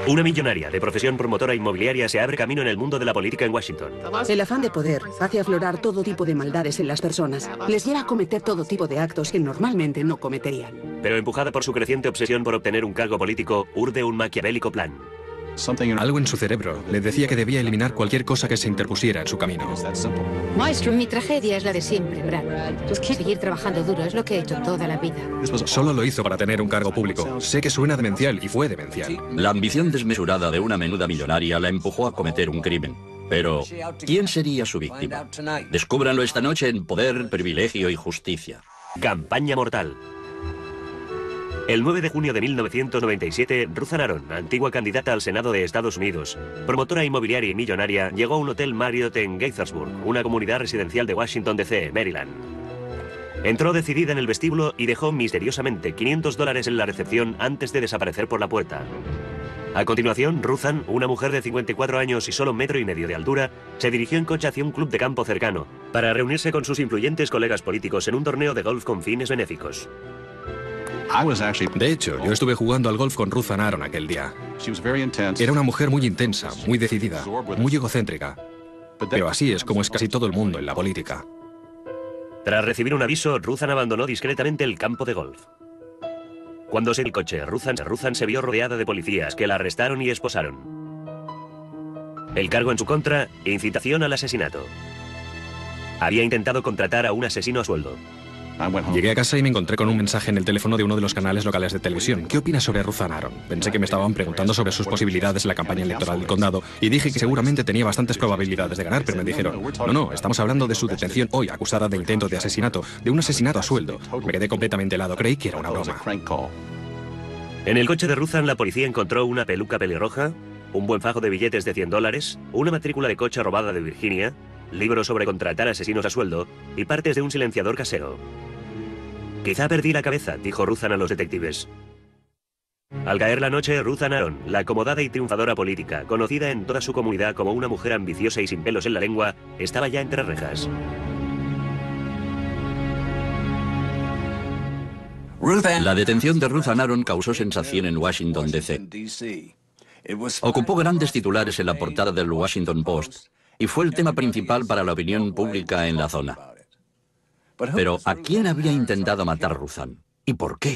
Una millonaria de profesión promotora inmobiliaria se abre camino en el mundo de la política en Washington. El afán de poder hace aflorar todo tipo de maldades en las personas. Les lleva a cometer todo tipo de actos que normalmente no cometerían. Pero empujada por su creciente obsesión por obtener un cargo político, urde un maquiavélico plan. Algo en su cerebro le decía que debía eliminar cualquier cosa que se interpusiera en su camino. Mi tragedia es la de siempre, Brad. Seguir trabajando duro es lo que he hecho toda la vida. Solo lo hizo para tener un cargo público. Sé que suena demencial y fue demencial. La ambición desmesurada de una menuda millonaria la empujó a cometer un crimen. Pero, ¿quién sería su víctima? Descúbranlo esta noche en Poder, Privilegio y Justicia. Campaña mortal. El 9 de junio de 1997, Ruth Ann Aron, antigua candidata al Senado de Estados Unidos, promotora inmobiliaria y millonaria, llegó a un hotel Marriott en Gaithersburg, una comunidad residencial de Washington, D.C., Maryland. Entró decidida en el vestíbulo y dejó misteriosamente $500 en la recepción antes de desaparecer por la puerta. A continuación, Ruth Ann, una mujer de 54 años y solo 1,5 metros de altura, se dirigió en coche hacia un club de campo cercano para reunirse con sus influyentes colegas políticos en un torneo de golf con fines benéficos. De hecho, yo estuve jugando al golf con Ruth Ann Aron aquel día. Era una mujer muy intensa, muy decidida, muy egocéntrica. Pero así es como es casi todo el mundo en la política. Tras recibir un aviso, Ruth Ann abandonó discretamente el campo de golf. Cuando se dio el coche, Ruth Ann se vio rodeada de policías que la arrestaron y esposaron. El cargo en su contra, incitación al asesinato. Había intentado contratar a un asesino a sueldo. Llegué a casa y me encontré con un mensaje en el teléfono de uno de los canales locales de televisión. ¿Qué opinas sobre Ruth Ann Aron? Pensé que me estaban preguntando sobre sus posibilidades en la campaña electoral del condado y dije que seguramente tenía bastantes probabilidades de ganar, pero me dijeron, no, estamos hablando de su detención hoy, acusada de intento de asesinato, de un asesinato a sueldo. Me quedé completamente helado, creí que era una broma. En el coche de Ruth Ann, la policía encontró una peluca pelirroja, un buen fajo de billetes de $100, una matrícula de coche robada de Virginia, libros sobre contratar asesinos a sueldo y partes de un silenciador casero. Quizá perdí la cabeza, dijo Ruth Ann a los detectives. Al caer la noche, Ruth Ann Aron, la acomodada y triunfadora política, conocida en toda su comunidad como una mujer ambiciosa y sin pelos en la lengua, estaba ya entre rejas. La detención de Ruth Ann Aron causó sensación en Washington, D.C. Ocupó grandes titulares en la portada del Washington Post y fue el tema principal para la opinión pública en la zona. Pero, ¿a quién había intentado matar Ruth Ann? ¿Y por qué?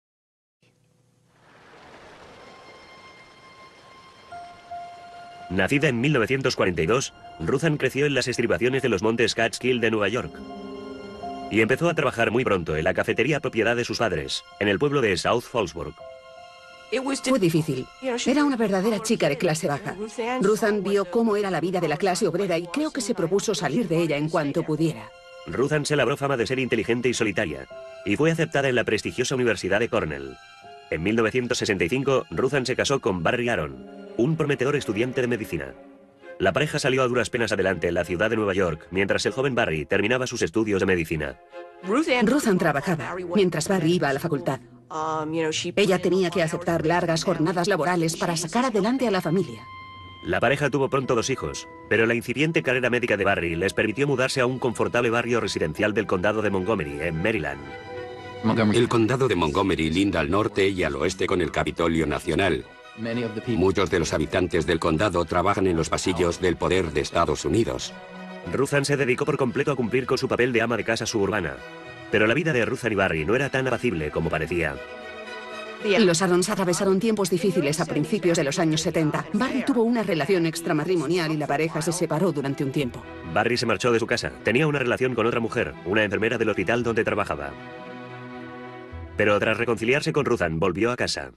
Nacida en 1942, Ruth Ann creció en las estribaciones de los montes Catskill de Nueva York. Y empezó a trabajar muy pronto en la cafetería propiedad de sus padres, en el pueblo de South Fallsburg. Fue difícil. Era una verdadera chica de clase baja. Ruth Ann vio cómo era la vida de la clase obrera y creo que se propuso salir de ella en cuanto pudiera. Ruth Ann se labró fama de ser inteligente y solitaria, y fue aceptada en la prestigiosa Universidad de Cornell. En 1965, Ruth Ann se casó con Barry Aron, un prometedor estudiante de medicina. La pareja salió a duras penas adelante en la ciudad de Nueva York, mientras el joven Barry terminaba sus estudios de medicina. Ruth Ann trabajaba, mientras Barry iba a la facultad. Ella tenía que aceptar largas jornadas laborales para sacar adelante a la familia. La pareja tuvo pronto 2 hijos, pero la incipiente carrera médica de Barry les permitió mudarse a un confortable barrio residencial del condado de Montgomery, en Maryland. El condado de Montgomery linda al norte y al oeste con el Capitolio Nacional. Muchos de los habitantes del condado trabajan en los pasillos del poder de Estados Unidos. Ruth Ann se dedicó por completo a cumplir con su papel de ama de casa suburbana, pero la vida de Ruth Ann y Barry no era tan apacible como parecía. Los Arons atravesaron tiempos difíciles a principios de los años 70. Barry tuvo una relación extramatrimonial y la pareja se separó durante un tiempo. Barry se marchó de su casa. Tenía una relación con otra mujer, una enfermera del hospital donde trabajaba. Pero tras reconciliarse con Ruth Ann, volvió a casa.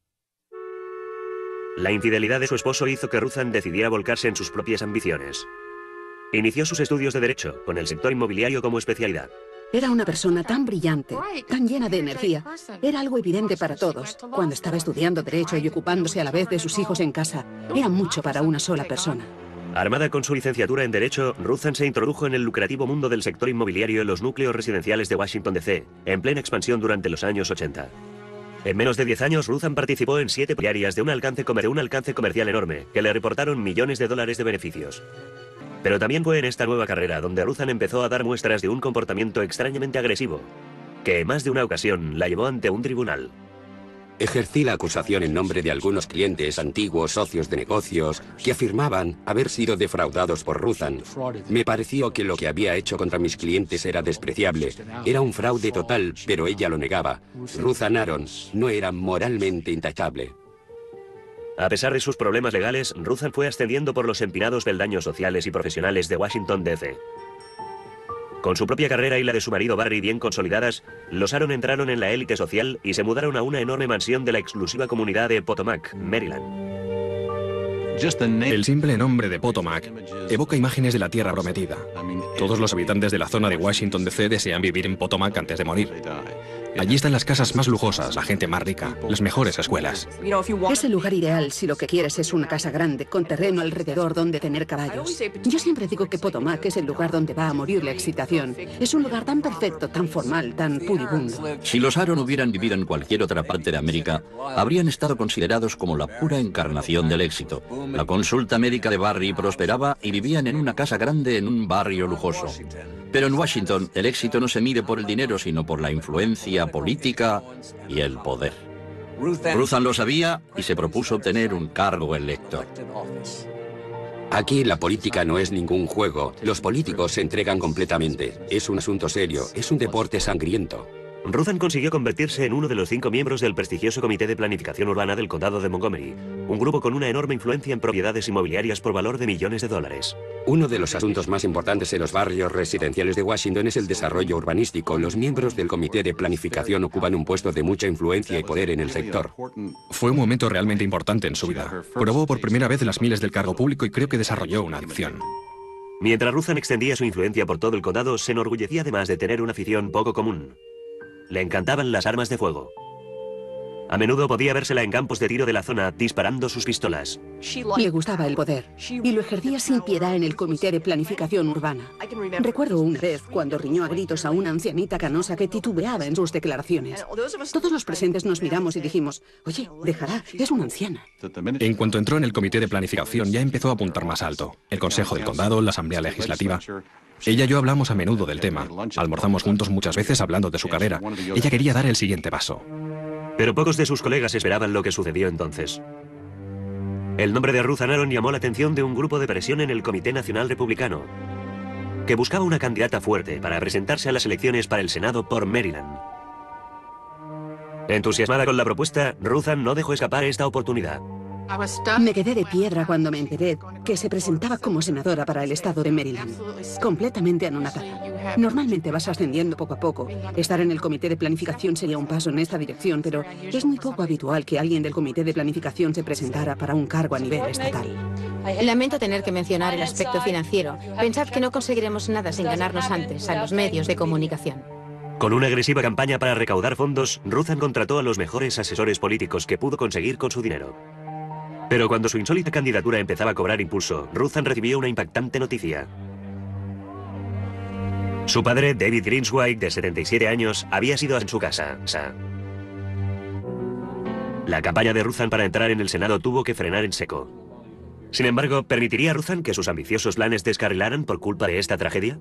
La infidelidad de su esposo hizo que Ruth Ann decidiera volcarse en sus propias ambiciones. Inició sus estudios de Derecho, con el sector inmobiliario como especialidad. Era una persona tan brillante, tan llena de energía. Era algo evidente para todos. Cuando estaba estudiando Derecho y ocupándose a la vez de sus hijos en casa, era mucho para una sola persona. Armada con su licenciatura en Derecho, Ruth Ann se introdujo en el lucrativo mundo del sector inmobiliario en los núcleos residenciales de Washington, D.C., en plena expansión durante los años 80. En menos de 10 años, Ruth Ann participó en 7 diarias de un alcance comercial enorme, que le reportaron millones de dólares de beneficios. Pero también fue en esta nueva carrera donde Ruth Ann empezó a dar muestras de un comportamiento extrañamente agresivo, que en más de una ocasión la llevó ante un tribunal. Ejercí la acusación en nombre de algunos clientes, antiguos socios de negocios, que afirmaban haber sido defraudados por Ruthann. Me pareció que lo que había hecho contra mis clientes era despreciable. Era un fraude total, pero ella lo negaba. Ruthann Aaron no era moralmente intachable. A pesar de sus problemas legales, Ruthann fue ascendiendo por los empinados peldaños sociales y profesionales de Washington, D.C. Con su propia carrera y la de su marido Barry bien consolidadas, los Aaron entraron en la élite social y se mudaron a una enorme mansión de la exclusiva comunidad de Potomac, Maryland. El simple nombre de Potomac evoca imágenes de la tierra prometida. Todos los habitantes de la zona de Washington, D.C. desean vivir en Potomac antes de morir. Allí están las casas más lujosas, la gente más rica, las mejores escuelas. Es el lugar ideal si lo que quieres es una casa grande, con terreno alrededor donde tener caballos. Yo siempre digo que Potomac es el lugar donde va a morir la excitación. Es un lugar tan perfecto, tan formal, tan puribundo. Si los Aaron hubieran vivido en cualquier otra parte de América, habrían estado considerados como la pura encarnación del éxito. La consulta médica de Barry prosperaba y vivían en una casa grande en un barrio lujoso. Pero en Washington, el éxito no se mide por el dinero, sino por la influencia política y el poder. Ruthann lo sabía y se propuso obtener un cargo electo. Aquí la política no es ningún juego. Los políticos se entregan completamente. Es un asunto serio, es un deporte sangriento. Ruthann consiguió convertirse en uno de los 5 miembros del prestigioso Comité de Planificación Urbana del Condado de Montgomery, un grupo con una enorme influencia en propiedades inmobiliarias por valor de millones de dólares. Uno de los asuntos más importantes en los barrios residenciales de Washington es el desarrollo urbanístico. Los miembros del Comité de Planificación ocupan un puesto de mucha influencia y poder en el sector. Fue un momento realmente importante en su vida. Probó por primera vez las miles del cargo público y creo que desarrolló una adicción. Mientras Ruthann extendía su influencia por todo el condado, se enorgullecía además de tener una afición poco común. Le encantaban las armas de fuego. A menudo podía vérsela en campos de tiro de la zona disparando sus pistolas. Le gustaba el poder y lo ejercía sin piedad en el Comité de Planificación Urbana. Recuerdo una vez cuando riñó a gritos a una ancianita canosa que titubeaba en sus declaraciones. Todos los presentes nos miramos y dijimos, oye, déjala, es una anciana. En cuanto entró en el Comité de Planificación ya empezó a apuntar más alto. El Consejo del Condado, la Asamblea Legislativa. Ella y yo hablamos a menudo del tema. Almorzamos juntos muchas veces hablando de su carrera. Ella quería dar el siguiente paso. Pero pocos de sus colegas esperaban lo que sucedió entonces. El nombre de Ruthann Aaron llamó la atención de un grupo de presión en el Comité Nacional Republicano, que buscaba una candidata fuerte para presentarse a las elecciones para el Senado por Maryland. Entusiasmada con la propuesta, Ruthann no dejó escapar esta oportunidad. Me quedé de piedra cuando me enteré que se presentaba como senadora para el estado de Maryland. Completamente anonadada. Normalmente vas ascendiendo poco a poco. Estar en el Comité de Planificación sería un paso en esta dirección, pero es muy poco habitual que alguien del Comité de Planificación se presentara para un cargo a nivel estatal. Lamento tener que mencionar el aspecto financiero. Pensad que no conseguiremos nada sin ganarnos antes a los medios de comunicación. Con una agresiva campaña para recaudar fondos, Ruthann contrató a los mejores asesores políticos que pudo conseguir con su dinero. Pero cuando su insólita candidatura empezaba a cobrar impulso, Ruthann recibió una impactante noticia. Su padre, David Greenswag, de 77 años, había sido en su casa. La campaña de Ruthann para entrar en el Senado tuvo que frenar en seco. Sin embargo, ¿permitiría Ruthann que sus ambiciosos planes descarrilaran por culpa de esta tragedia?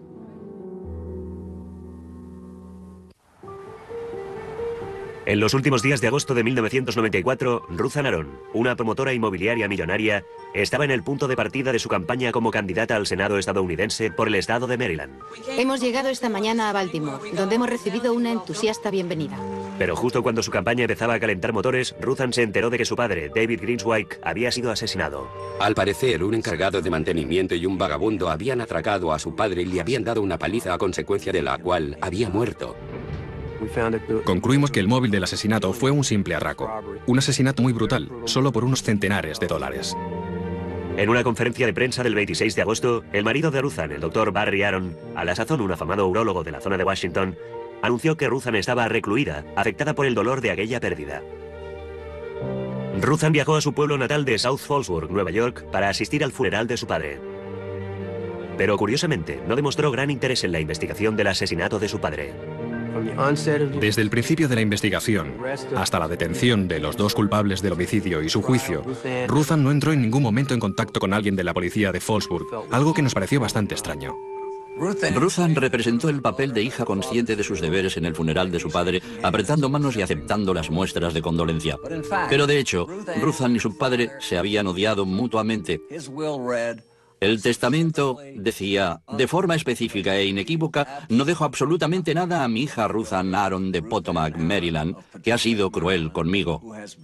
En los últimos días de agosto de 1994, Ruthann Aaron, una promotora inmobiliaria millonaria, estaba en el punto de partida de su campaña como candidata al Senado estadounidense por el estado de Maryland. Hemos llegado esta mañana a Baltimore, donde hemos recibido una entusiasta bienvenida. Pero justo cuando su campaña empezaba a calentar motores, Ruthann se enteró de que su padre, David Greenswag, había sido asesinado. Al parecer, un encargado de mantenimiento y un vagabundo habían atracado a su padre y le habían dado una paliza a consecuencia de la cual había muerto. Concluimos que el móvil del asesinato fue un simple atraco. Un asesinato muy brutal, solo por unos centenares de dólares. En una conferencia de prensa del 26 de agosto, el marido de Ruthann, el doctor Barry Aaron, a la sazón un afamado urólogo de la zona de Washington, anunció que Ruthann estaba recluida, afectada por el dolor de aquella pérdida. Ruthann viajó a su pueblo natal de South Fallsburg, Nueva York, para asistir al funeral de su padre. Pero curiosamente, no demostró gran interés en la investigación del asesinato de su padre. Desde el principio de la investigación hasta la detención de los 2 culpables del homicidio y su juicio, Ruthann no entró en ningún momento en contacto con alguien de la policía de Fallsburg, algo que nos pareció bastante extraño. Ruthann representó el papel de hija consciente de sus deberes en el funeral de su padre, apretando manos y aceptando las muestras de condolencia. Pero de hecho, Ruthann y su padre se habían odiado mutuamente. El testamento decía, de forma específica e inequívoca, no dejo absolutamente nada a mi hija Ruthann Aron de Potomac, Maryland, que ha sido cruel conmigo.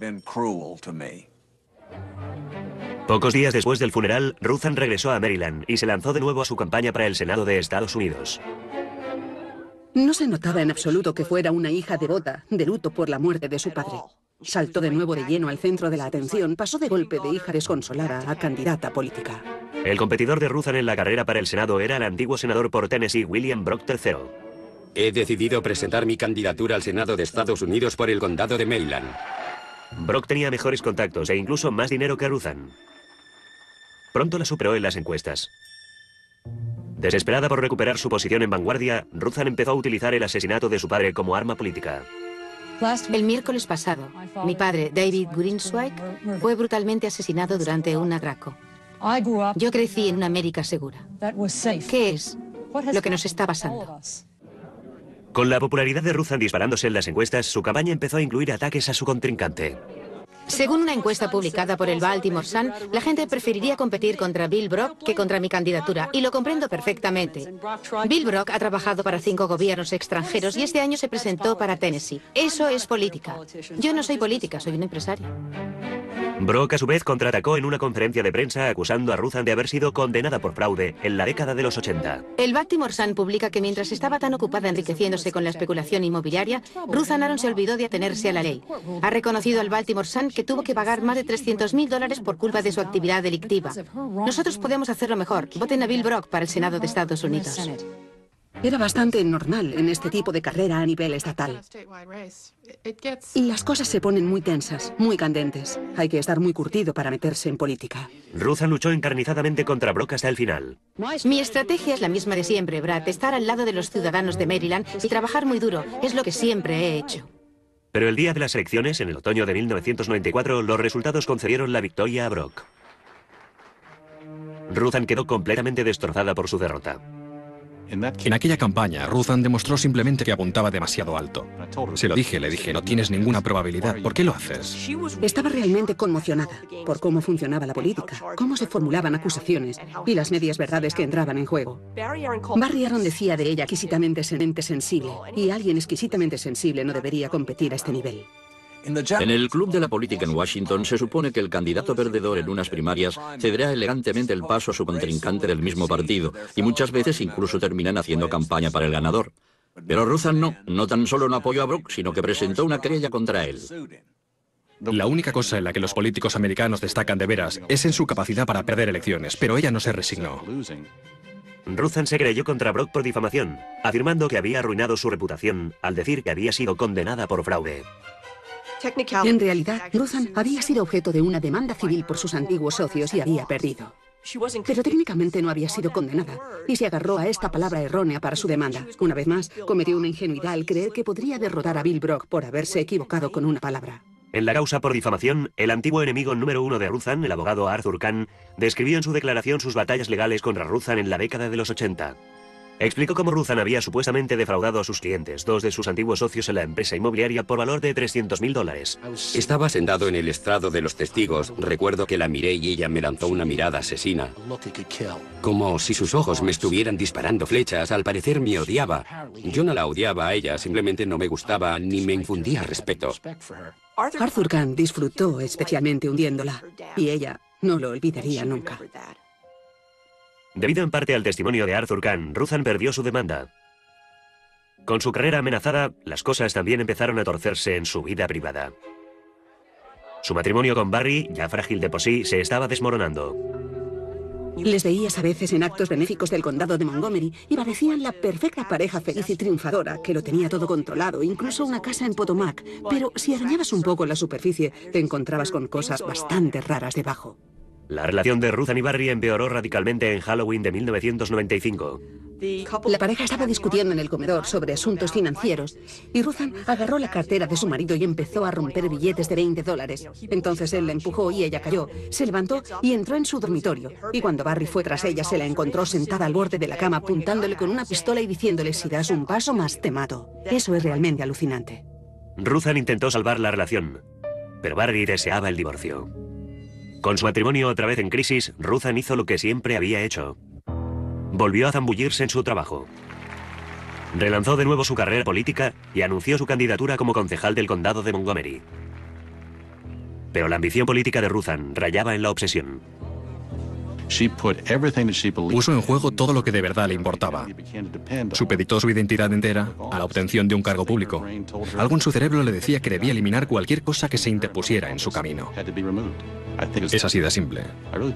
Pocos días después del funeral, Ruthann regresó a Maryland y se lanzó de nuevo a su campaña para el Senado de Estados Unidos. No se notaba en absoluto que fuera una hija devota, de luto por la muerte de su padre. Saltó de nuevo de lleno al centro de la atención, pasó de golpe de hija desconsolada a candidata política. El competidor de Ruthann en la carrera para el Senado era el antiguo senador por Tennessee, William Brock III. He decidido presentar mi candidatura al Senado de Estados Unidos por el condado de Maryland. Brock tenía mejores contactos e incluso más dinero que Ruthann. Pronto la superó en las encuestas. Desesperada por recuperar su posición en vanguardia, Ruthann empezó a utilizar el asesinato de su padre como arma política. El miércoles pasado, mi padre, David Greenswag, fue brutalmente asesinado durante un atraco. Yo crecí en una América segura. ¿Qué es lo que nos está pasando? Con la popularidad de Ruthann disparándose en las encuestas, su campaña empezó a incluir ataques a su contrincante. Según una encuesta publicada por el Baltimore Sun, la gente preferiría competir contra Bill Brock que contra mi candidatura, y lo comprendo perfectamente. Bill Brock ha trabajado para 5 gobiernos extranjeros y este año se presentó para Tennessee. Eso es política. Yo no soy política, soy un empresario. Brock, a su vez, contraatacó en una conferencia de prensa acusando a Ruthann de haber sido condenada por fraude en la década de los 80. El Baltimore Sun publica que mientras estaba tan ocupada enriqueciéndose con la especulación inmobiliaria, Ruthann Aron se olvidó de atenerse a la ley. Ha reconocido al Baltimore Sun que tuvo que pagar más de $300.000 por culpa de su actividad delictiva. Nosotros podemos hacerlo mejor. Voten a Bill Brock para el Senado de Estados Unidos. Era bastante normal en este tipo de carrera a nivel estatal. Las cosas se ponen muy tensas, muy candentes. Hay que estar muy curtido para meterse en política. Ruthann luchó encarnizadamente contra Brock hasta el final. Mi estrategia es la misma de siempre, Brad. Estar al lado de los ciudadanos de Maryland y trabajar muy duro. Es lo que siempre he hecho. Pero el día de las elecciones, en el otoño de 1994, los resultados concedieron la victoria a Brock. Ruthann quedó completamente destrozada por su derrota. En aquella campaña, Ruthann demostró simplemente que apuntaba demasiado alto. Se lo dije, le dije, no tienes ninguna probabilidad. ¿Por qué lo haces? Estaba realmente conmocionada por cómo funcionaba la política, cómo se formulaban acusaciones y las medias verdades que entraban en juego. Barry Aron decía de ella exquisitamente sensible, y alguien exquisitamente sensible no debería competir a este nivel. En el club de la política en Washington se supone que el candidato perdedor en unas primarias cederá elegantemente el paso a su contrincante del mismo partido y muchas veces incluso terminan haciendo campaña para el ganador. Pero Ruthann no tan solo no apoyó a Brock, sino que presentó una querella contra él. La única cosa en la que los políticos americanos destacan de veras es en su capacidad para perder elecciones, pero ella no se resignó. Ruthann se creyó contra Brock por difamación, afirmando que había arruinado su reputación al decir que había sido condenada por fraude. En realidad, Ruthann había sido objeto de una demanda civil por sus antiguos socios y había perdido. Pero técnicamente no había sido condenada y se agarró a esta palabra errónea para su demanda. Una vez más, cometió una ingenuidad al creer que podría derrotar a Bill Brock por haberse equivocado con una palabra. En la causa por difamación, el antiguo enemigo número 1 de Ruthann, el abogado Arthur Kahn, describió en su declaración sus batallas legales contra Ruthann en la década de los 80. Explicó cómo Ruthann había supuestamente defraudado a sus clientes, 2 de sus antiguos socios en la empresa inmobiliaria, por valor de $300.000. Estaba sentado en el estrado de los testigos. Recuerdo que la miré y ella me lanzó una mirada asesina. Como si sus ojos me estuvieran disparando flechas. Al parecer me odiaba. Yo no la odiaba a ella, simplemente no me gustaba ni me infundía respeto. Arthur Kahn disfrutó especialmente hundiéndola y ella no lo olvidaría nunca. Debido en parte al testimonio de Arthur Kahn, Ruthann perdió su demanda. Con su carrera amenazada, las cosas también empezaron a torcerse en su vida privada. Su matrimonio con Barry, ya frágil de por sí, se estaba desmoronando. Les veías a veces en actos benéficos del condado de Montgomery y parecían la perfecta pareja feliz y triunfadora, que lo tenía todo controlado, incluso una casa en Potomac. Pero si arañabas un poco la superficie, te encontrabas con cosas bastante raras debajo. La relación de Ruthann y Barry empeoró radicalmente en Halloween de 1995. La pareja estaba discutiendo en el comedor sobre asuntos financieros y Ruthann agarró la cartera de su marido y empezó a romper billetes de $20. Entonces él la empujó y ella cayó, se levantó y entró en su dormitorio. Y cuando Barry fue tras ella, se la encontró sentada al borde de la cama apuntándole con una pistola y diciéndole: si das un paso más te mato. Eso es realmente alucinante. Ruthann intentó salvar la relación, pero Barry deseaba el divorcio. Con su matrimonio otra vez en crisis, Ruthann hizo lo que siempre había hecho. Volvió a zambullirse en su trabajo. Relanzó de nuevo su carrera política y anunció su candidatura como concejal del condado de Montgomery. Pero la ambición política de Ruthann rayaba en la obsesión. Puso en juego todo lo que de verdad le importaba. Supeditó su identidad entera a la obtención de un cargo público. Algo en su cerebro le decía que debía eliminar cualquier cosa que se interpusiera en su camino. Es así de simple.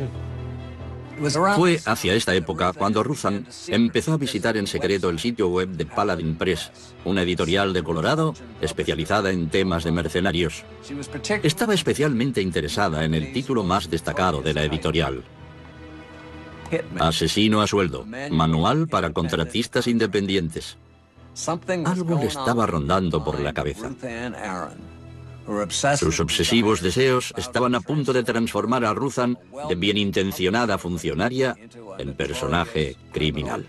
Fue hacia esta época cuando Ruthann empezó a visitar en secreto el sitio web de Paladin Press, una editorial de Colorado especializada en temas de mercenarios. Estaba especialmente interesada en el título más destacado de la editorial: Asesino a sueldo, manual para contratistas independientes. Algo le estaba rondando por la cabeza. Sus obsesivos deseos estaban a punto de transformar a Ruthann, de bienintencionada funcionaria, en personaje criminal.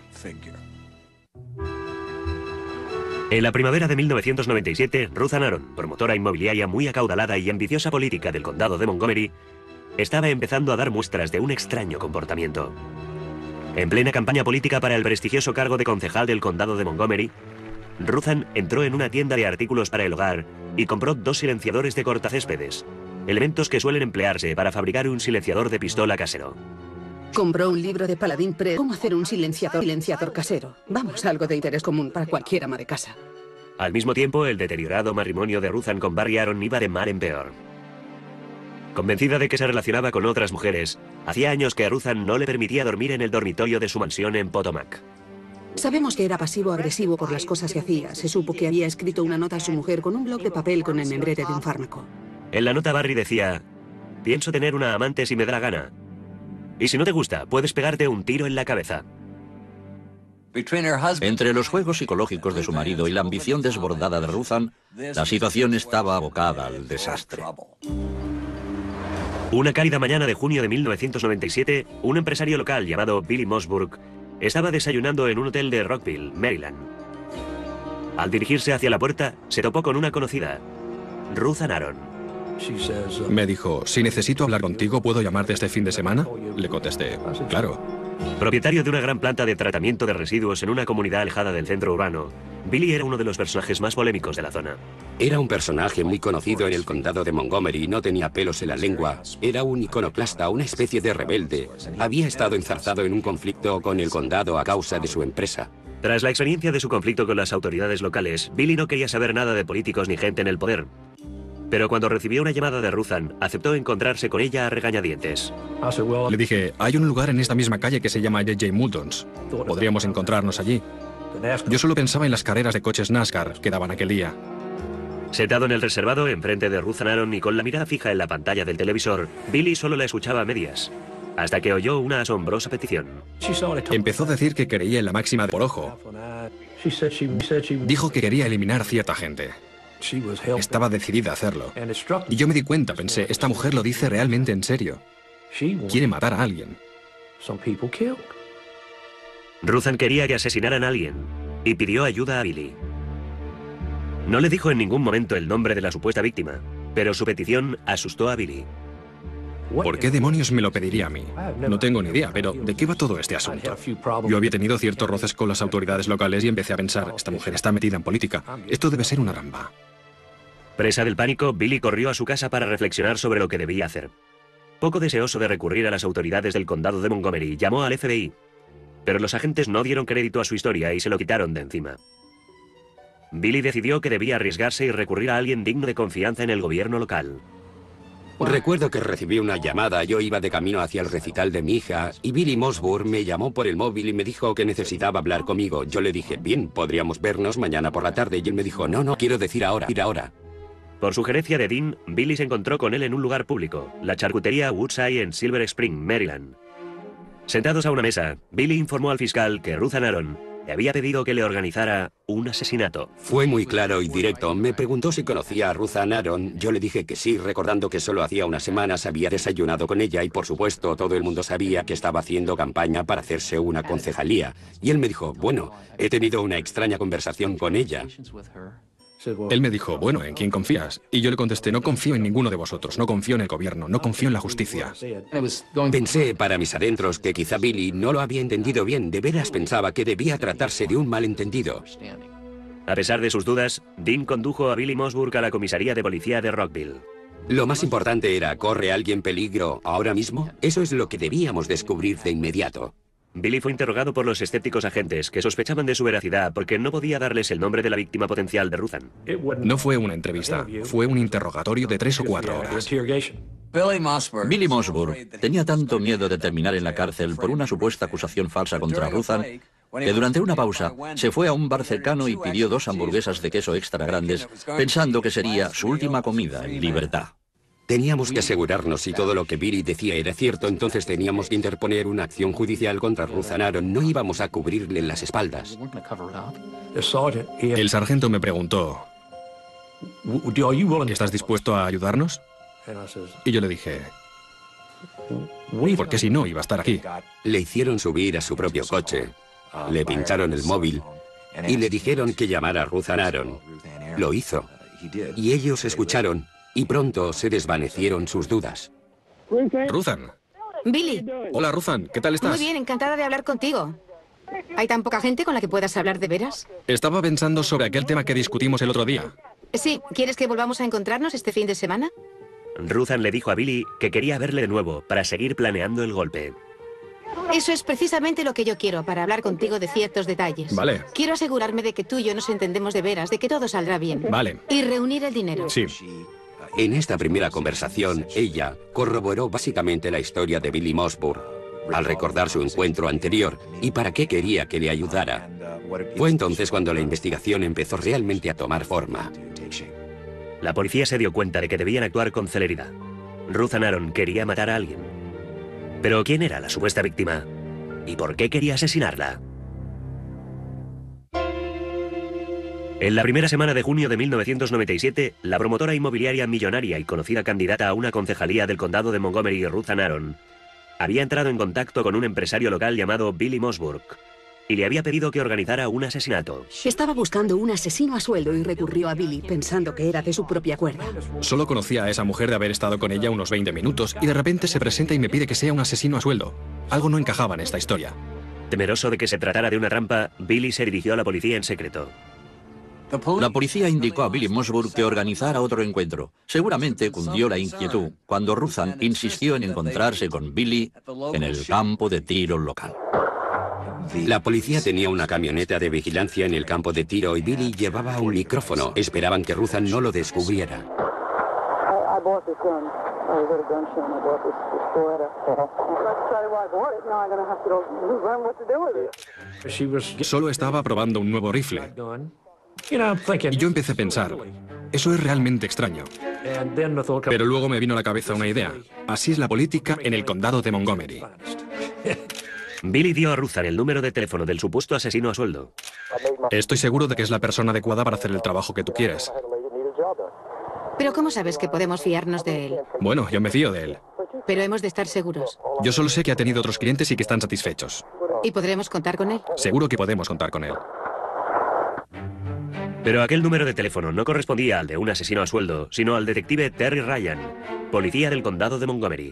En la primavera de 1997, Ruthann Aron, promotora inmobiliaria muy acaudalada y ambiciosa política del condado de Montgomery, estaba empezando a dar muestras de un extraño comportamiento. En plena campaña política para el prestigioso cargo de concejal del condado de Montgomery, Ruthann entró en una tienda de artículos para el hogar y compró 2 silenciadores de cortacéspedes, elementos que suelen emplearse para fabricar un silenciador de pistola casero. Compró un libro de Paladin Press, cómo hacer un silenciador casero. Vamos, algo de interés común para cualquier ama de casa. Al mismo tiempo, el deteriorado matrimonio de Ruthann con Barry Aron iba de mal en peor. Convencida de que se relacionaba con otras mujeres, hacía años que a Ruthann no le permitía dormir en el dormitorio de su mansión en Potomac. Sabemos que era pasivo-agresivo por las cosas que hacía. Se supo que había escrito una nota a su mujer con un bloc de papel con el membrete de un fármaco. En la nota Barry decía: pienso tener una amante si me da la gana. Y si no te gusta, puedes pegarte un tiro en la cabeza. Entre los juegos psicológicos de su marido y la ambición desbordada de Ruthann, la situación estaba abocada al desastre. Una cálida mañana de junio de 1997, un empresario local llamado Billy Mossburg estaba desayunando en un hotel de Rockville, Maryland. Al dirigirse hacia la puerta, se topó con una conocida, Ruthann Aron. Me dijo: si necesito hablar contigo, ¿puedo llamarte este fin de semana? Le contesté: claro. Propietario de una gran planta de tratamiento de residuos en una comunidad alejada del centro urbano, Billy era uno de los personajes más polémicos de la zona. Era un personaje muy conocido en el condado de Montgomery, no tenía pelos en la lengua, era un iconoclasta, una especie de rebelde. Había estado enzarzado en un conflicto con el condado a causa de su empresa. Tras la experiencia de su conflicto con las autoridades locales, Billy no quería saber nada de políticos ni gente en el poder. Pero cuando recibió una llamada de Ruthann, aceptó encontrarse con ella a regañadientes. Le dije: hay un lugar en esta misma calle que se llama J.J. Moulton's. Podríamos encontrarnos allí. Yo solo pensaba en las carreras de coches NASCAR que daban aquel día. Sentado en el reservado, enfrente de Ruthann Aron y con la mirada fija en la pantalla del televisor, Billy solo la escuchaba a medias, hasta que oyó una asombrosa petición. Empezó a decir que creía en la máxima de por ojo. Dijo que quería eliminar cierta gente. Estaba decidida a hacerlo. Y yo me di cuenta, pensé: esta mujer lo dice realmente en serio. Quiere matar a alguien. Ruthann quería que asesinaran a alguien y pidió ayuda a Billy. No le dijo en ningún momento el nombre de la supuesta víctima, pero su petición asustó a Billy. ¿Por qué demonios me lo pediría a mí? No tengo ni idea, pero ¿de qué va todo este asunto? Yo había tenido ciertos roces con las autoridades locales y empecé a pensar: esta mujer está metida en política. Esto debe ser una trampa. Presa del pánico, Billy corrió a su casa para reflexionar sobre lo que debía hacer. Poco deseoso de recurrir a las autoridades del condado de Montgomery, llamó al FBI. Pero los agentes no dieron crédito a su historia y se lo quitaron de encima. Billy decidió que debía arriesgarse y recurrir a alguien digno de confianza en el gobierno local. Recuerdo que recibí una llamada, yo iba de camino hacia el recital de mi hija y Billy Mossburg me llamó por el móvil y me dijo que necesitaba hablar conmigo. Yo le dije: bien, podríamos vernos mañana por la tarde, y él me dijo: no, quiero decir ahora, ir ahora. Por sugerencia de Dean, Billy se encontró con él en un lugar público, la charcutería Woodside en Silver Spring, Maryland. Sentados a una mesa, Billy informó al fiscal que Ruthann Aron le había pedido que le organizara un asesinato. Fue muy claro y directo. Me preguntó si conocía a Ruthann Aron. Yo le dije que sí, recordando que solo hacía unas semanas había desayunado con ella y, por supuesto, todo el mundo sabía que estaba haciendo campaña para hacerse una concejalía. Y él me dijo, bueno, he tenido una extraña conversación con ella. Él me dijo, bueno, ¿en quién confías? Y yo le contesté, no confío en ninguno de vosotros, no confío en el gobierno, no confío en la justicia. Pensé para mis adentros que quizá Billy no lo había entendido bien. De veras pensaba que debía tratarse de un malentendido. A pesar de sus dudas, Dean condujo a Billy Mossburg a la comisaría de policía de Rockville. Lo más importante era, ¿corre alguien peligro ahora mismo? Eso es lo que debíamos descubrir de inmediato. Billy fue interrogado por los escépticos agentes, que sospechaban de su veracidad porque no podía darles el nombre de la víctima potencial de Ruthann. No fue una entrevista, fue un interrogatorio de 3 o 4 horas. Billy Mossburg tenía tanto miedo de terminar en la cárcel por una supuesta acusación falsa contra Ruthann que durante una pausa se fue a un bar cercano y pidió 2 hamburguesas de queso extra grandes, pensando que sería su última comida en libertad. Teníamos que asegurarnos si todo lo que Billy decía era cierto, entonces teníamos que interponer una acción judicial contra Ruthann Aron. No íbamos a cubrirle las espaldas. El sargento me preguntó, ¿estás dispuesto a ayudarnos? Y yo le dije, porque si no, iba a estar aquí. Le hicieron subir a su propio coche, le pincharon el móvil y le dijeron que llamara a Ruthann Aron. Lo hizo. Y ellos escucharon y pronto se desvanecieron sus dudas. Ruthann. Billy. Hola, Ruthann, ¿qué tal estás? Muy bien, encantada de hablar contigo. ¿Hay tan poca gente con la que puedas hablar de veras? Estaba pensando sobre aquel tema que discutimos el otro día. Sí, ¿quieres que volvamos a encontrarnos este fin de semana? Ruthann le dijo a Billy que quería verle de nuevo para seguir planeando el golpe. Eso es precisamente lo que yo quiero, para hablar contigo de ciertos detalles. Vale. Quiero asegurarme de que tú y yo nos entendemos de veras, de que todo saldrá bien. Vale. Y reunir el dinero. Sí. En esta primera conversación, ella corroboró básicamente la historia de Billy Mossburg, al recordar su encuentro anterior y para qué quería que le ayudara. Fue entonces cuando la investigación empezó realmente a tomar forma. La policía se dio cuenta de que debían actuar con celeridad. Ruthann Aron quería matar a alguien. Pero ¿quién era la supuesta víctima? ¿Y por qué quería asesinarla? En la primera semana de junio de 1997, la promotora inmobiliaria millonaria y conocida candidata a una concejalía del condado de Montgomery, Ruthann Aron, había entrado en contacto con un empresario local llamado Billy Mossburg y le había pedido que organizara un asesinato. Estaba buscando un asesino a sueldo y recurrió a Billy pensando que era de su propia cuerda. Solo conocía a esa mujer de haber estado con ella unos 20 minutos y de repente se presenta y me pide que sea un asesino a sueldo. Algo no encajaba en esta historia. Temeroso de que se tratara de una trampa, Billy se dirigió a la policía en secreto. La policía indicó a Billy Mossburg que organizara otro encuentro. Seguramente cundió la inquietud cuando Ruthann insistió en encontrarse con Billy en el campo de tiro local. La policía tenía una camioneta de vigilancia en el campo de tiro y Billy llevaba un micrófono. Esperaban que Ruthann no lo descubriera. Solo estaba probando un nuevo rifle. Y yo empecé a pensar, eso es realmente extraño. Pero luego me vino a la cabeza una idea. Así es la política en el condado de Montgomery. Billy dio a Ruthann el número de teléfono del supuesto asesino a sueldo. Estoy seguro de que es la persona adecuada para hacer el trabajo que tú quieres. Pero ¿cómo sabes que podemos fiarnos de él? Bueno, yo me fío de él. Pero hemos de estar seguros. Yo solo sé que ha tenido otros clientes y que están satisfechos. ¿Y podremos contar con él? Seguro que podemos contar con él. Pero aquel número de teléfono no correspondía al de un asesino a sueldo, sino al detective Terry Ryan, policía del condado de Montgomery.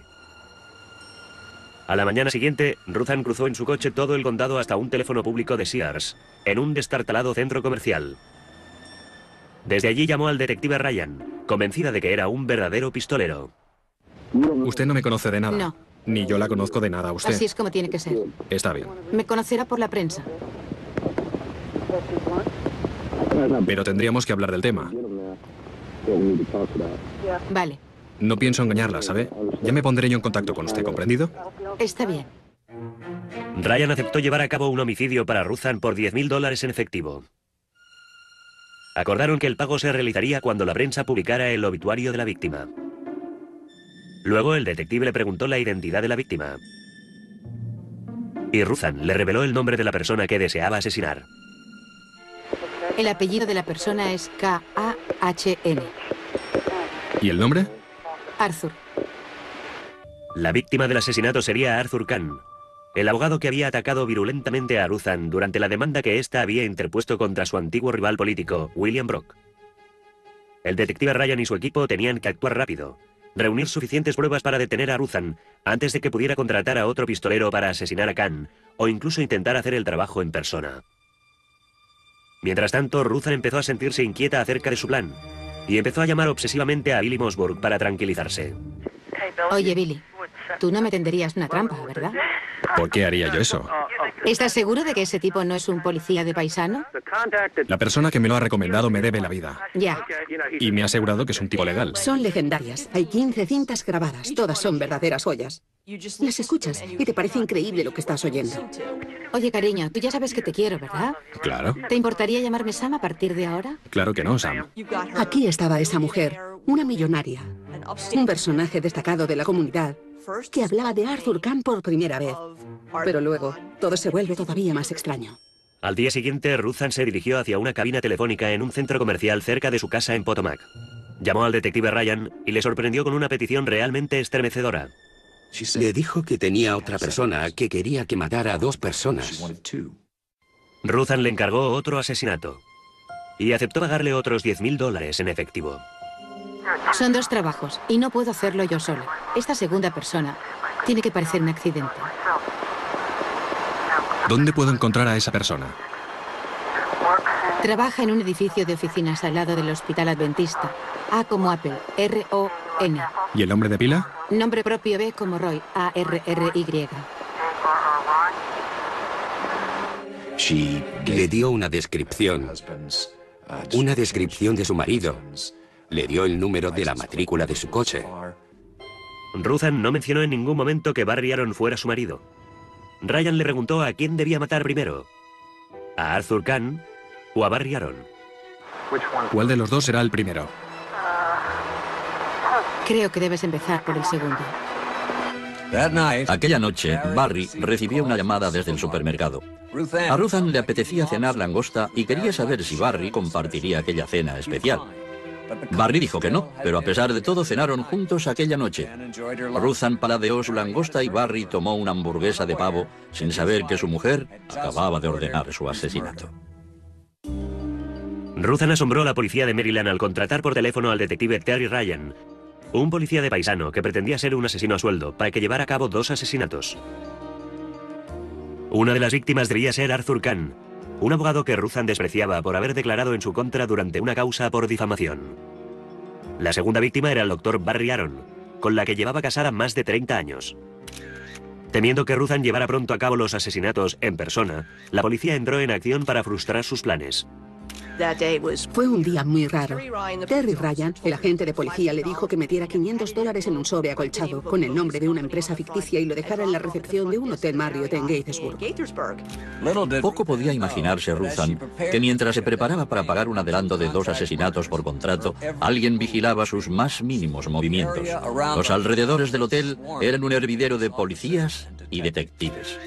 A la mañana siguiente, Ruthann cruzó en su coche todo el condado hasta un teléfono público de Sears, en un destartalado centro comercial. Desde allí llamó al detective Ryan, convencida de que era un verdadero pistolero. Usted no me conoce de nada. No. Ni yo la conozco de nada a usted. Así es como tiene que ser. Está bien. Me conocerá por la prensa. Pero tendríamos que hablar del tema. Vale, No pienso engañarla, ¿sabe? Ya me pondré yo en contacto con usted, ¿comprendido? está bien. Ryan aceptó llevar a cabo un homicidio para Ruthann por $10.000 en efectivo. Acordaron que el pago se realizaría cuando la prensa publicara el obituario de la víctima. Luego el detective le preguntó la identidad de la víctima. y Ruzan le reveló el nombre de la persona que deseaba asesinar. El apellido de la persona es K-A-H-N. ¿Y el nombre? Arthur. La víctima del asesinato sería Arthur Kahn, el abogado que había atacado virulentamente a Ruzan durante la demanda que ésta había interpuesto contra su antiguo rival político, William Brock. El detective Ryan y su equipo tenían que actuar rápido, reunir suficientes pruebas para detener a Ruzan antes de que pudiera contratar a otro pistolero para asesinar a Kahn, o incluso intentar hacer el trabajo en persona. Mientras tanto, Ruzan empezó a sentirse inquieta acerca de su plan, y empezó a llamar obsesivamente a Billy Mossburg para tranquilizarse. Oye, Billy, tú no me tenderías una trampa, ¿verdad? ¿Por qué haría yo eso? ¿Estás seguro de que ese tipo no es un policía de paisano? La persona que me lo ha recomendado me debe la vida. Ya. Y me ha asegurado que es un tipo legal. Son legendarias. Hay 15 cintas grabadas. Todas son verdaderas joyas. Las escuchas y te parece increíble lo que estás oyendo. Oye, cariño, tú ya sabes que te quiero, ¿verdad? Claro. ¿Te importaría llamarme Sam a partir de ahora? Claro que no, Sam. Aquí estaba esa mujer, una millonaria, un personaje destacado de la comunidad, que hablaba de Arthur Kahn por primera vez. Pero luego, todo se vuelve todavía más extraño. Al día siguiente, Ruzan se dirigió hacia una cabina telefónica en un centro comercial cerca de su casa en Potomac. Llamó al detective Ryan y le sorprendió con una petición realmente estremecedora. Le dijo que tenía otra persona que quería que matara a 2 personas. Ruzan le encargó otro asesinato y aceptó pagarle otros $10.000 en efectivo. Son 2 trabajos y no puedo hacerlo yo sola. Esta segunda persona tiene que parecer un accidente. ¿Dónde puedo encontrar a esa persona? Trabaja en un edificio de oficinas al lado del Hospital Adventista. A como Apple, R-O-N. ¿Y el nombre de pila? Nombre propio B como Roy, A-R-R-Y. Le dio una descripción de su marido. Le dio el número de la matrícula de su coche. Ruzan no mencionó en ningún momento que Barry Aaron fuera su marido. Ryan le preguntó a quién debía matar primero, a Arthur Kahn o a Barry Aaron. ¿Cuál de los dos será el primero? Creo que debes empezar por el segundo. Aquella noche, Barry recibió una llamada desde el supermercado. A Ruzan le apetecía cenar langosta y quería saber si Barry compartiría aquella cena especial. Barry dijo que no, pero a pesar de todo cenaron juntos aquella noche. Ruzan paladeó su langosta y Barry tomó una hamburguesa de pavo sin saber que su mujer acababa de ordenar su asesinato. Ruzan asombró a la policía de Maryland al contratar por teléfono al detective Terry Ryan, un policía de paisano que pretendía ser un asesino a sueldo para que llevara a cabo 2 asesinatos. Una de las víctimas debía ser Arthur Kahn, un abogado que Ruzan despreciaba por haber declarado en su contra durante una causa por difamación. La segunda víctima era el doctor Barry Aaron, con la que llevaba casada más de 30 años. Temiendo que Ruzan llevara pronto a cabo los asesinatos en persona, la policía entró en acción para frustrar sus planes. Fue un día muy raro. Terry Ryan, el agente de policía, le dijo que metiera $500 en un sobre acolchado con el nombre de una empresa ficticia y lo dejara en la recepción de un hotel Marriott en Gaithersburg. Poco podía imaginarse Ruzan que mientras se preparaba para pagar un adelanto de 2 asesinatos por contrato, alguien vigilaba sus más mínimos movimientos. Los alrededores del hotel eran un hervidero de policías y detectives.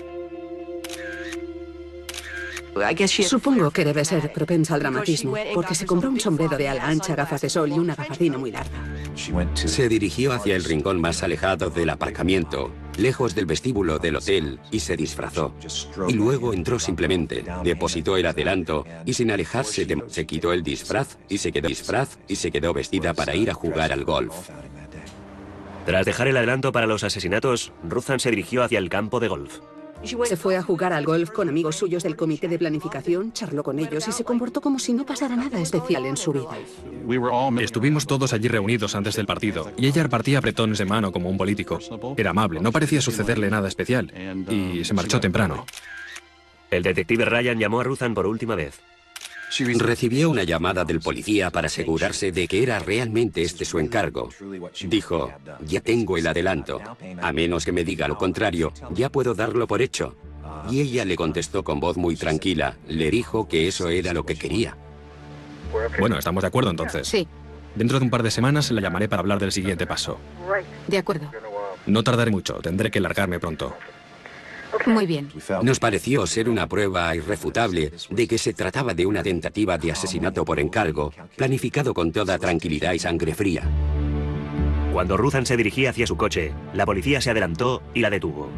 Supongo que debe ser propensa al dramatismo, porque se compró un sombrero de ala ancha, gafas de sol y una gabardina muy larga. Se dirigió hacia el rincón más alejado del aparcamiento, lejos del vestíbulo del hotel, y se disfrazó. Y luego entró simplemente, depositó el adelanto y sin alejarse se quitó el disfraz y se quedó vestida para ir a jugar al golf. Tras dejar el adelanto para los asesinatos, Ruzan se dirigió hacia el campo de golf. Se fue a jugar al golf con amigos suyos del comité de planificación, charló con ellos y se comportó como si no pasara nada especial en su vida. Estuvimos todos allí reunidos antes del partido, y ella repartía apretones de mano como un político. Era amable, no parecía sucederle nada especial, y se marchó temprano. El detective Ryan llamó a Ruzan por última vez. Recibió una llamada del policía para asegurarse de que era realmente este su encargo. Dijo, ya tengo el adelanto. A menos que me diga lo contrario, ya puedo darlo por hecho. Y ella le contestó con voz muy tranquila. Le dijo que eso era lo que quería. Bueno, ¿estamos de acuerdo entonces? Sí. Dentro de un par de semanas la llamaré para hablar del siguiente paso. De acuerdo. No tardaré mucho, tendré que largarme pronto. Muy bien. Nos pareció ser una prueba irrefutable de que se trataba de una tentativa de asesinato por encargo, planificado con toda tranquilidad y sangre fría. Cuando Ruthan se dirigía hacia su coche, la policía se adelantó y la detuvo.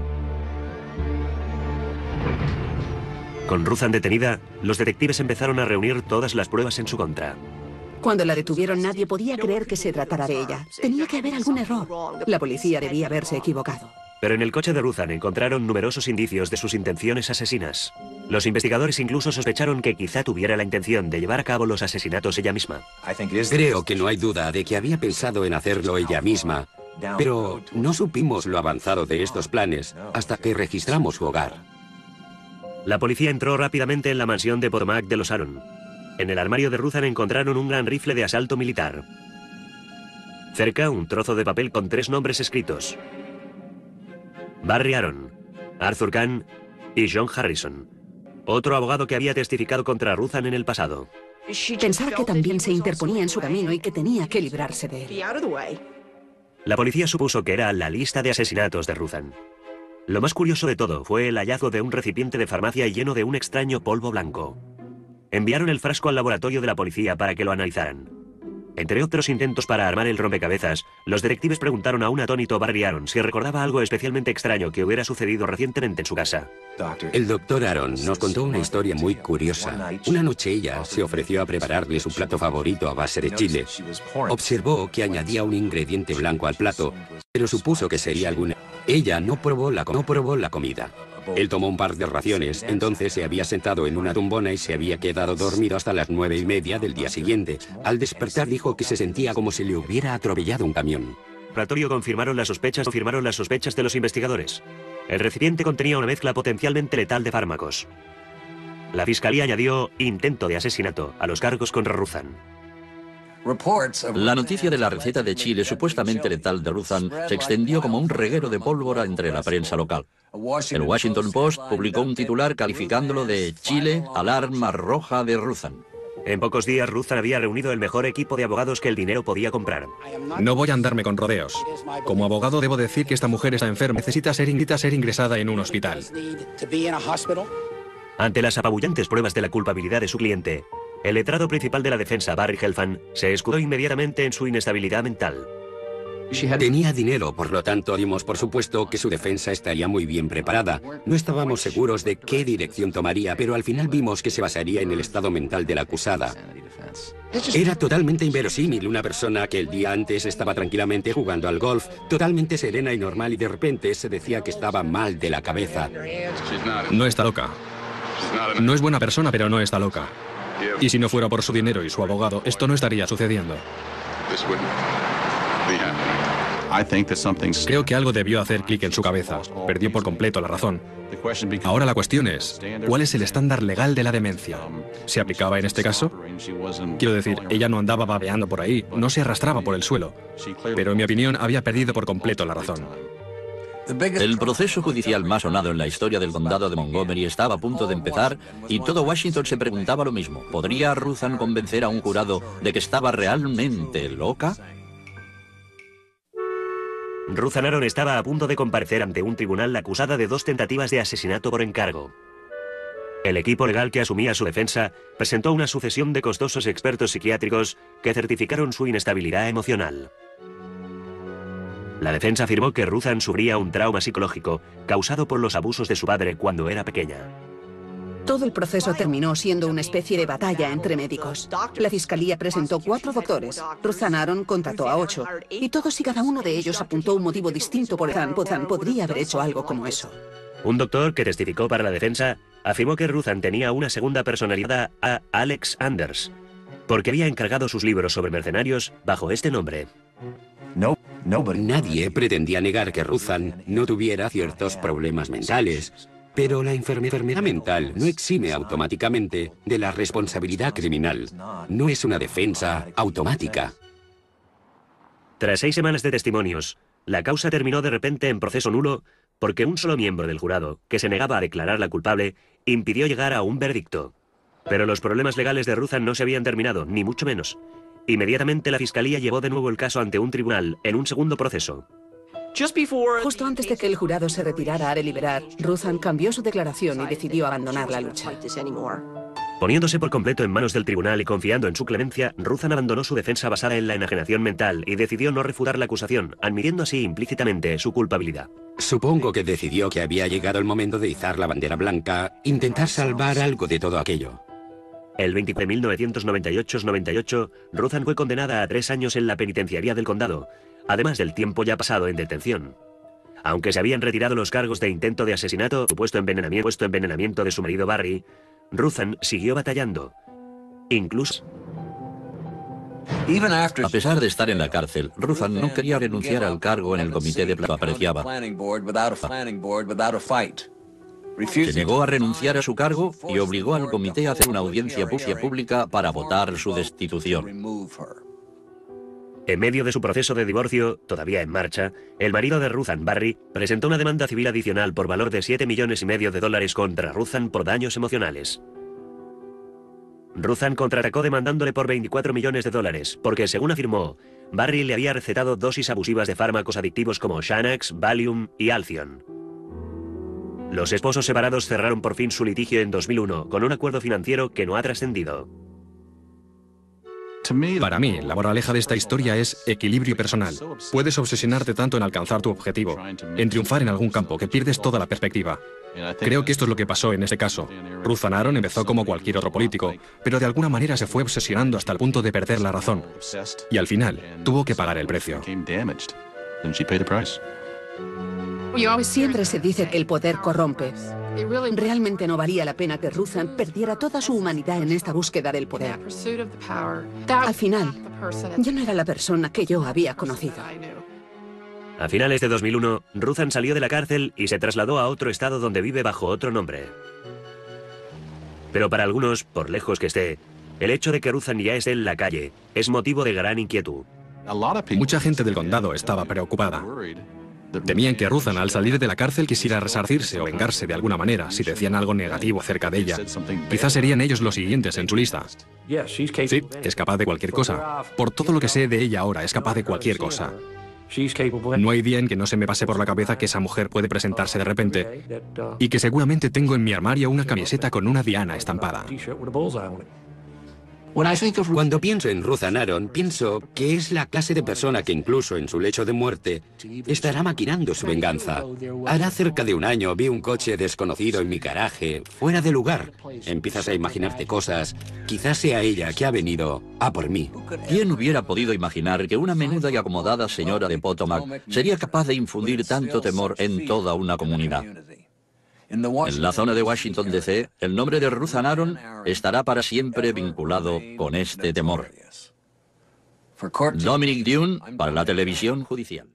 Con Ruthan detenida, los detectives empezaron a reunir todas las pruebas en su contra. Cuando la detuvieron, nadie podía creer que se tratara de ella. Tenía que haber algún error. La policía debía haberse equivocado. Pero en el coche de Ruthan encontraron numerosos indicios de sus intenciones asesinas. Los investigadores incluso sospecharon que quizá tuviera la intención de llevar a cabo los asesinatos ella misma. Creo que no hay duda de que había pensado en hacerlo ella misma, pero no supimos lo avanzado de estos planes hasta que registramos su hogar. La policía entró rápidamente en la mansión de Potomac de los Aaron. En el armario de Ruthan encontraron un gran rifle de asalto militar. Cerca, un trozo de papel con 3 nombres escritos: Barry Aaron, Arthur Kahn y John Harrison, otro abogado que había testificado contra Ruthan en el pasado. Pensaba que también se interponía en su camino y que tenía que librarse de él. La policía supuso que era la lista de asesinatos de Ruthan. Lo más curioso de todo fue el hallazgo de un recipiente de farmacia lleno de un extraño polvo blanco. Enviaron el frasco al laboratorio de la policía para que lo analizaran. Entre otros intentos para armar el rompecabezas, los detectives preguntaron a un atónito Barry Aaron si recordaba algo especialmente extraño que hubiera sucedido recientemente en su casa. El doctor Aaron nos contó una historia muy curiosa. Una noche ella se ofreció a prepararle su plato favorito a base de chile. Observó que añadía un ingrediente blanco al plato, pero supuso que sería alguna. Ella no probó la comida. Él tomó un par de raciones, entonces se había sentado en una tumbona y se había quedado dormido hasta las 9:30 del día siguiente. Al despertar dijo que se sentía como si le hubiera atropellado un camión. El laboratorio confirmaron las sospechas de los investigadores. El recipiente contenía una mezcla potencialmente letal de fármacos. La fiscalía añadió intento de asesinato a los cargos contra Ruthan. La noticia de la receta de chile supuestamente letal de Ruthan se extendió como un reguero de pólvora entre la prensa local. El Washington Post publicó un titular calificándolo de Chile, alarma roja de Ruthan. En pocos días, Ruthan había reunido el mejor equipo de abogados que el dinero podía comprar. No voy a andarme con rodeos. Como abogado debo decir que esta mujer está enferma. Necesita ser ingresada en un hospital. Ante las apabullantes pruebas de la culpabilidad de su cliente, el letrado principal de la defensa, Barry Helfand, se escudó inmediatamente en su inestabilidad mental. Tenía dinero, por lo tanto dimos por supuesto que su defensa estaría muy bien preparada. No estábamos seguros de qué dirección tomaría, pero al final vimos que se basaría en el estado mental de la acusada. Era totalmente inverosímil una persona que el día antes estaba tranquilamente jugando al golf, totalmente serena y normal, y de repente se decía que estaba mal de la cabeza. No está loca. No es buena persona, pero no está loca. Y si no fuera por su dinero y su abogado, esto no estaría sucediendo. Creo que algo debió hacer clic en su cabeza. Perdió por completo la razón. Ahora la cuestión es, ¿cuál es el estándar legal de la demencia? ¿Se aplicaba en este caso? Quiero decir, ella no andaba babeando por ahí, no se arrastraba por el suelo. Pero en mi opinión había perdido por completo la razón. El proceso judicial más sonado en la historia del condado de Montgomery estaba a punto de empezar y todo Washington se preguntaba lo mismo. ¿Podría Ruthan convencer a un jurado de que estaba realmente loca? Ruthan Aaron estaba a punto de comparecer ante un tribunal acusada de 2 tentativas de asesinato por encargo. El equipo legal que asumía su defensa presentó una sucesión de costosos expertos psiquiátricos que certificaron su inestabilidad emocional. La defensa afirmó que Ruthan sufría un trauma psicológico causado por los abusos de su padre cuando era pequeña. Todo el proceso terminó siendo una especie de batalla entre médicos. La fiscalía presentó 4 doctores. Ruthan Aaron contrató a 8. Y todos y cada uno de ellos apuntó un motivo distinto por el que Ruthan podría haber hecho algo como eso. Un doctor que testificó para la defensa afirmó que Ruthan tenía una segunda personalidad a Alex Anders, porque había encargado sus libros sobre mercenarios bajo este nombre. Nadie pretendía negar que Ruthan no tuviera ciertos problemas mentales, pero la enfermedad mental no exime automáticamente de la responsabilidad criminal. No es una defensa automática. Tras 6 semanas de testimonios, la causa terminó de repente en proceso nulo porque un solo miembro del jurado, que se negaba a declararla culpable, impidió llegar a un veredicto. Pero los problemas legales de Ruthan no se habían terminado, ni mucho menos. Inmediatamente la fiscalía llevó de nuevo el caso ante un tribunal en un segundo proceso. Justo antes de que el jurado se retirara a deliberar, Ruthann cambió su declaración y decidió abandonar la lucha. Poniéndose por completo en manos del tribunal y confiando en su clemencia, Ruthann abandonó su defensa basada en la enajenación mental y decidió no refutar la acusación, admitiendo así implícitamente su culpabilidad. Supongo que decidió que había llegado el momento de izar la bandera blanca, intentar salvar algo de todo aquello. El 20 de 1998, Ruthann fue condenada a 3 años en la penitenciaría del condado, además del tiempo ya pasado en detención. Aunque se habían retirado los cargos de intento de asesinato, supuesto envenenamiento de su marido Barry, Ruthann siguió batallando. Incluso... A pesar de estar en la cárcel, Ruthann no quería renunciar al cargo en el comité de planificación. Apreciaba. Se negó a renunciar a su cargo y obligó al comité a hacer una audiencia pública para votar su destitución. En medio de su proceso de divorcio, todavía en marcha, el marido de Ruthann, Barry, presentó una demanda civil adicional por valor de $7,5 millones contra Ruthann por daños emocionales. Ruthann contraatacó demandándole por $24 millones, porque, según afirmó, Barry le había recetado dosis abusivas de fármacos adictivos como Xanax, Valium y Alcion. Los esposos separados cerraron por fin su litigio en 2001 con un acuerdo financiero que no ha trascendido. Para mí, la moraleja de esta historia es equilibrio personal. Puedes obsesionarte tanto en alcanzar tu objetivo, en triunfar en algún campo, que pierdes toda la perspectiva. Creo que esto es lo que pasó en este caso. Ruthann Aron empezó como cualquier otro político, pero de alguna manera se fue obsesionando hasta el punto de perder la razón. Y al final, tuvo que pagar el precio. Siempre se dice que el poder corrompe. Realmente no valía la pena que Ruthann perdiera toda su humanidad en esta búsqueda del poder. Al final, ya no era la persona que yo había conocido. A finales de 2001, Ruthann salió de la cárcel y se trasladó a otro estado donde vive bajo otro nombre. Pero para algunos, por lejos que esté, el hecho de que Ruthann ya esté en la calle es motivo de gran inquietud. Mucha gente del condado estaba preocupada. Temían que Ruthann, al salir de la cárcel, quisiera resarcirse o vengarse de alguna manera si decían algo negativo acerca de ella. Quizás serían ellos los siguientes en su lista. Sí, es capaz de cualquier cosa. Por todo lo que sé de ella ahora, es capaz de cualquier cosa. No hay día en que no se me pase por la cabeza que esa mujer puede presentarse de repente y que seguramente tengo en mi armario una camiseta con una diana estampada. Cuando pienso en Ruthann Aron, pienso que es la clase de persona que incluso en su lecho de muerte estará maquinando su venganza. Hará cerca de un año vi un coche desconocido en mi garaje, fuera de lugar. Empiezas a imaginarte cosas. Quizás sea ella que ha venido a por mí. ¿Quién hubiera podido imaginar que una menuda y acomodada señora de Potomac sería capaz de infundir tanto temor en toda una comunidad? En la zona de Washington, D.C., el nombre de Ruthann Aron estará para siempre vinculado con este temor. Dominic Dunne, para la televisión judicial.